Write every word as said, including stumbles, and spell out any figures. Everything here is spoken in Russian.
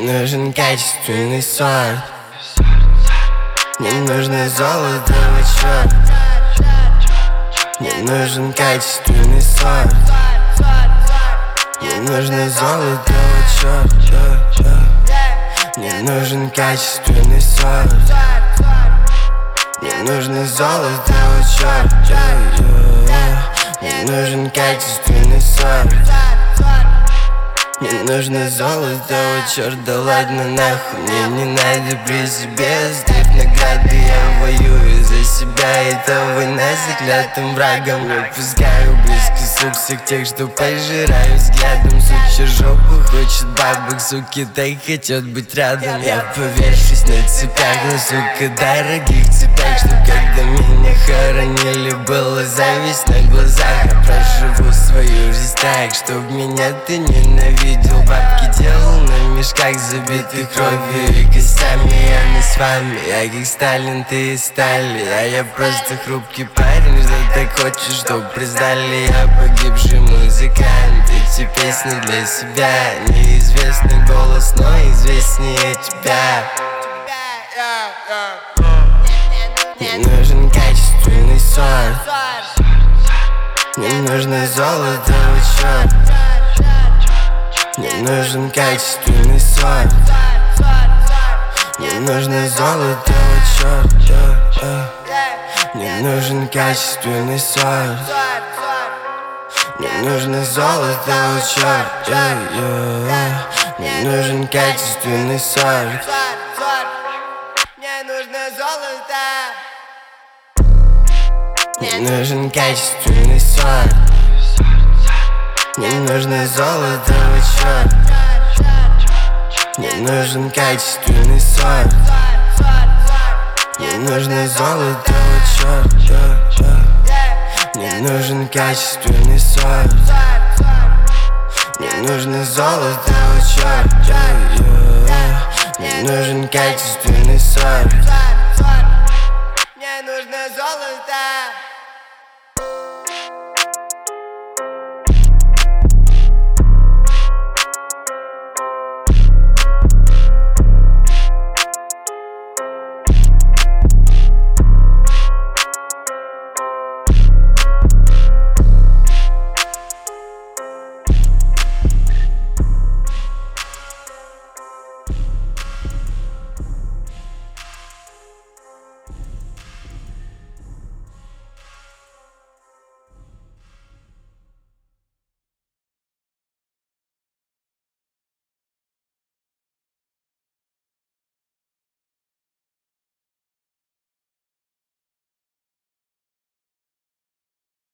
нужен качественный сорт. Мне нужно золотого черт. Мне нужен качественный сорт. Мне нужно золотого черт. Мне нужен качественный сорт. Мне нужно золотого черт. Мне нужен качественный сорт. Мне нужно золотого черт. Да ладно нахуй, мне не надо при себе оставить награды. Я воюю за себя, это война с заклятым врагом. Я пускаю близко сук всех тех, что пожираю взглядом. Сучья жопу хочет бабок, суки так хотят быть рядом. Я повешусь на цепях, но сука дорогих цепях, что когда меня хоронили, была зависть на глазах. Я проживу свою жизнь так, чтоб меня ты ненавидел. Бабки делал на мешках, забитых кровью и костями. Я не с вами, я как Сталин, ты и Стали. А я просто хрупкий парень, что так хочешь, чтоб признали. Я погибший музыкант, эти песни для себя. Неизвестный голос, но известнее тебя. Мне нужен качественный сорт. Мне нужно золотого черт. Мне нужен качественный сорт. Мне нужно золотого черт. Мне нужен качественный сорт. Мне нужно золотого черт. Мне нужен качественный сорт. Мне нужно золото. Мне нужен качественный сорт. Мне нужно золотого черт. Мне нужен качественный сорт. Мне нужно золотого черт. Мне нужен качественный сорт. Мне нужно золотого черт. Мне нужен качественный сорт.